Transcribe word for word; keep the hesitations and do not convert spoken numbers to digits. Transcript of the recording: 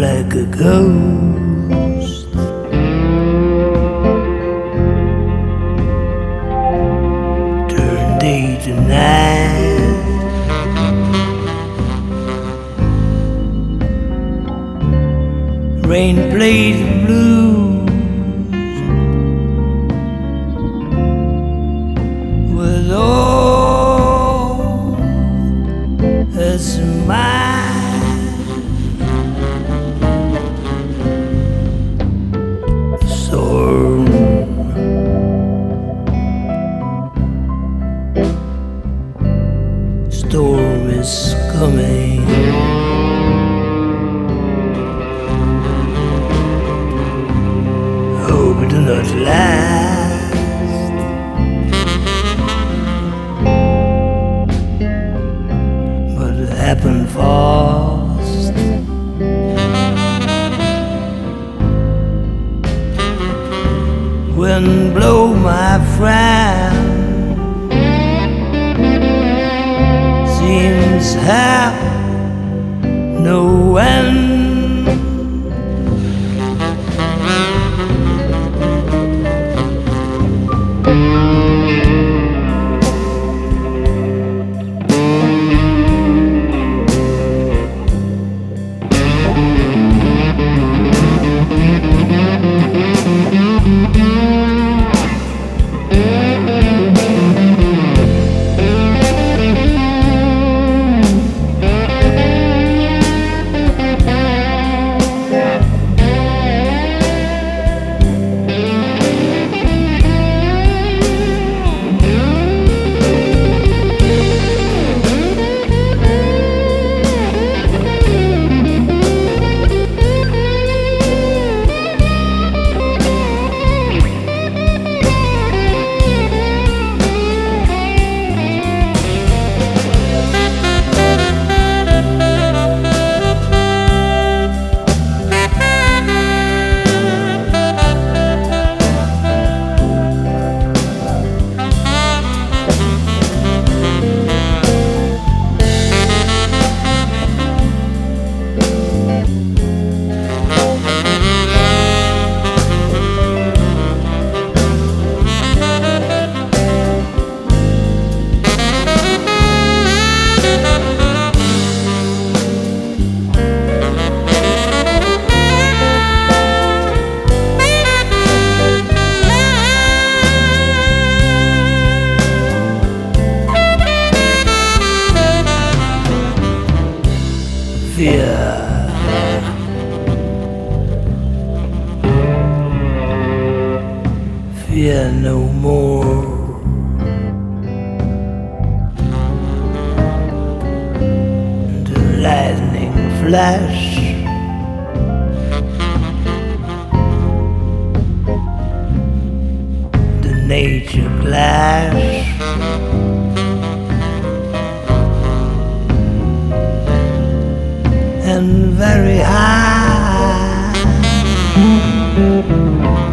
like a ghost. Turn day to night. Rain plays the blues with all a smile. Storm, storm is coming. Hope it do not last. But it happened fast. Wind blow my friend, seems have no end. Fear, fear no more. The lightning flash, the nature clash. And very high